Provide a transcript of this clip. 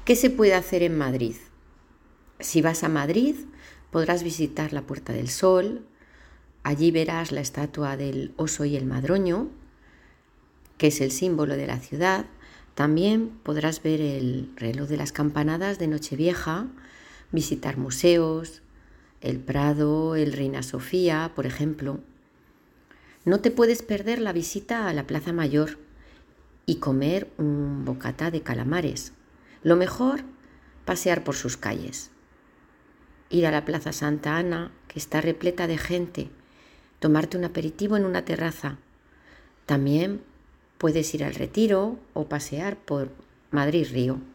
¿Qué se puede hacer en Madrid? Si vas a Madrid, podrás visitar la Puerta del Sol. Allí verás la estatua del oso y el madroño, que es el símbolo de la ciudad. También podrás ver el reloj de las campanadas de Nochevieja, visitar museos, el Prado, el Reina Sofía, por ejemplo. No te puedes perder la visita a la Plaza Mayor y comer un bocata de calamares. Lo mejor, pasear por sus calles. Ir a la Plaza Santa Ana, que está repleta de gente, tomarte un aperitivo en una terraza. También puedes ir al Retiro o pasear por Madrid Río.